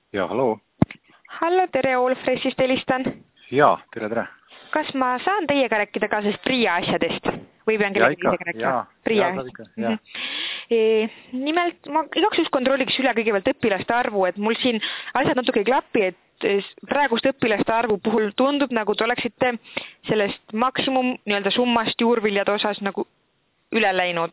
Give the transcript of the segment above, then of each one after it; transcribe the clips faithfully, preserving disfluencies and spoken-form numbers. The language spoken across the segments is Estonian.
Ja, hallo. Hallo, tere, Allfreshist helistan. Ja, tere, tere. Kas ma saan teiega rääkida ka sellest Priia asjadest? Või pean Ja, kellegi ikka. teisega rääkima? Ja, Priia. ja, saab ikka. Ja. E, nimelt, ma igaks just kontrolliks üle kõigepealt õpilaste arvu, et mul siin asjad natuke ei klapi, et praegust õpilaste arvu puhul tundub, nagu te oleksite sellest maksimum nii-öelda summast juurviljade osas nagu üle läinud.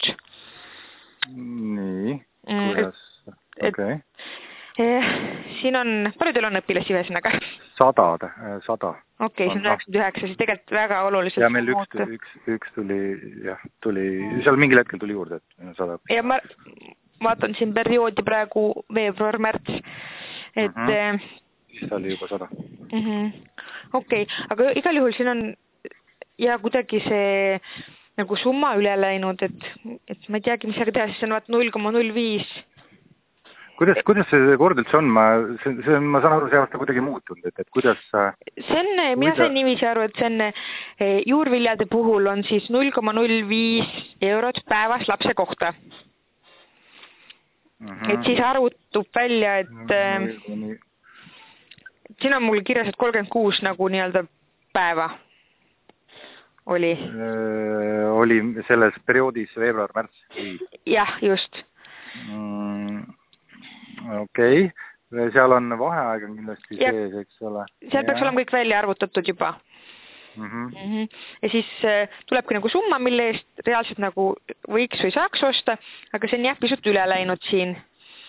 Nii, kuidas? Et, okay. eh, siin on, palju teil on õpilasi ühesõnaga? Sada, sada. Okei, see on üheksakümmend üheksa, siis tegelikult väga oluliselt. Ja meil üks, üks, üks tuli, jah, tuli, seal mingil hetkel tuli juurde, et sada. Ja ma vaatan siin perioodi praegu veebruar, märts, et mm. -hmm. siis oli juba sada. Mm -hmm. Okei, okay. Aga igal juhul siin on ja kuidagi see nagu summa üle läinud, et, et ma ei teagi, mis aga teha, siis on vaat null koma null viis. Kuidas, kuidas see kord üldse on? Ma, see, see on, ma saan aru, see aasta kuidagi muutunud, et, et kuidas... See on, mina kuidas... sain niiviisi aru, et see on juurviljade puhul on siis null koma null viis eurot päevas lapse kohta. Mm -hmm. Et siis arvutub välja, et mm -hmm. siin on mul kirjas, et kolmkümmend kuus nagu nii-öelda päeva oli. Oli selles perioodis veebruar-märts? Jah, just. Mm, okei, okay. Seal on vaheaeg on kindlasti ja, sees, eks ole. Seal peaks olema kõik välja arvutatud juba. Mm -hmm. Mm -hmm. Ja siis tulebki nagu summa, mille eest reaalselt nagu võiks või saaks osta, aga see on jah pisut üle läinud siin.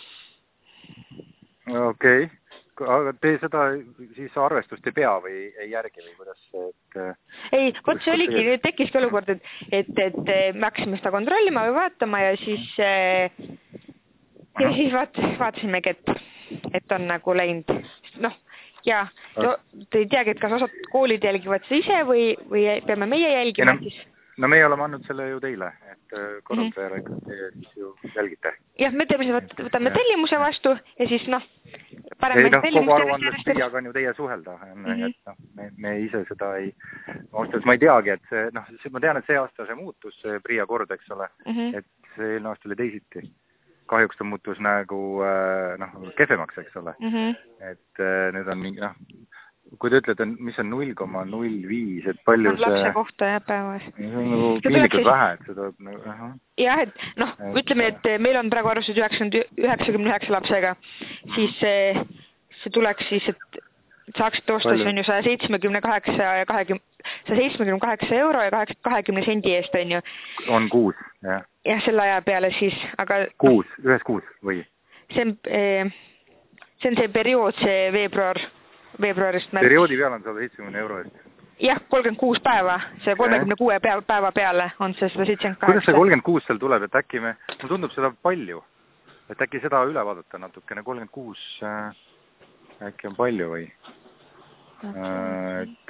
Okei, okay. Aga te seda siis arvestust ei pea või ei järgi või kuidas? Et, ei, vot see oligi, nüüd tekkiski olukord, et, et, et me hakkasime seda kontrollima või vaatama ja siis, ja siis vaat, vaatasimegi, et, et on nagu läinud. Noh, ja te ei teagi, et kas osad koolid jälgivad seda ise või, või peame meie jälgima no, siis? No meie oleme andnud selle ju teile, et korraldajale ikka teie siis ju jälgite. Jah, me teeme seda, võtame tellimuse vastu ja siis noh, parem ei, no, kogu aruandest Priiaga on ju teie suhelda, mm -hmm. et noh, me, me ise seda ei, austas ma ei teagi, et see, noh, ma tean, et see aasta see muutus, see Priia kord, eks ole, mm -hmm. et see eelmine aasta oli teisiti. Kahjuks ta muutus nagu, noh, kehvemaks, eks ole. Mm -hmm. Et nüüd on mingi, noh, kui te ütlete, mis on null koma null viis, et palju on see... lapse kohta jah päevas. See on nagu piinlikult vähe, et seda... Nagu, jah, et noh, ütleme, et meil on praegu arvestus üheksakümne üheksa lapsega, siis see, see tuleks siis, et saaksite osta, see on ju saja seitsmekümne kaheksa ja kahekümne, saja seitsmekümne kaheksa euro ja kahekümne sendi eest on ju. On kuus, jah. Jah, selle aja peale siis, aga... Kuus, ühes kuus või? See on, see on see periood, see veebruar... veebruarist märts. Perioodi peal on sada seitsekümmend euro eest. Jah, kolmkümmend kuus päeva, see kolmekümne kuue päeva peale on see sada seitsekümmend kaheksa. Kuidas see kolmkümmend kuus seal tuleb, et äkki me, mulle tundub seda palju, et äkki seda üle vaadata natukene, kolmkümmend kuus äh, äkki on palju või? Okay. Et...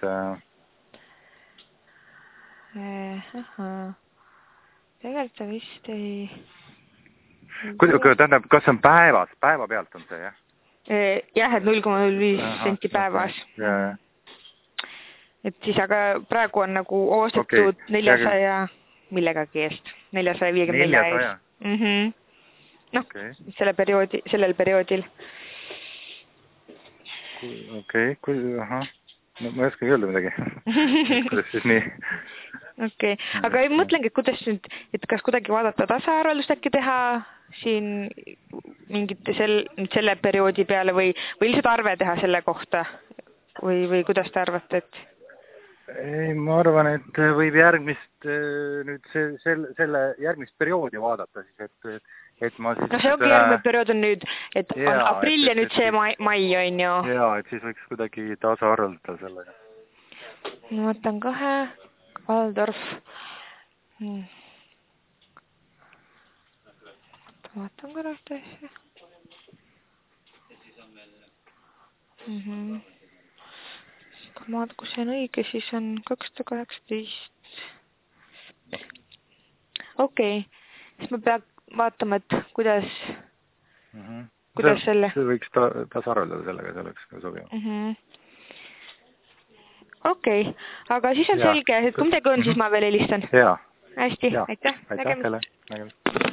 Äh, tegelikult ta vist ei... Kuidas, tähendab, kas see on päevas, päeva pealt on see, jah? Jah, et null koma null viis senti päevas. Ja. Et siis aga praegu on nagu oostatud okay. neljasaja millegagi eest, neljasaja viiekümne nelja eest. Mm -hmm. Noh, okay. selle perioodi, sellel perioodil. Okei, okay. Ahah. No, ma ei oska öelda midagi. Kuidas siis nii? Okei, okay. Aga ei mõtlengi, kuidas nüüd, et kas kuidagi vaadata tasaarveldust äkki teha siin mingite sel, selle perioodi peale või, või lihtsalt arve teha selle kohta või, või kuidas te arvate, et? Ei, ma arvan, et võib järgmist, nüüd see, selle, selle järgmist perioodi vaadata siis, et, et ma siis... No see ongi järgmine periood on nüüd, et on jaa, aprill et, ja nüüd et, see mai, mai on ju. Jaa, et siis võiks kuidagi tasa arveldada sellega. Ma võtan kahe, Valdorf. Hmm. Vaatan korraks tõesti. Mm -hmm. Maad, kui see on õige, siis on kakssada kaheksateist. Okei, okay. Siis ma pean vaatama, et kuidas, mm -hmm. kuidas see, selle... See võiks ta, tasa arveldada sellega, see oleks ka sobiv. Mm -hmm. Okei, okay. Aga siis on ja. selge, et kui midagi on, siis ma veel helistan. Jaa. Hästi, ja. aitäh. Aitäh teile. Nägemist.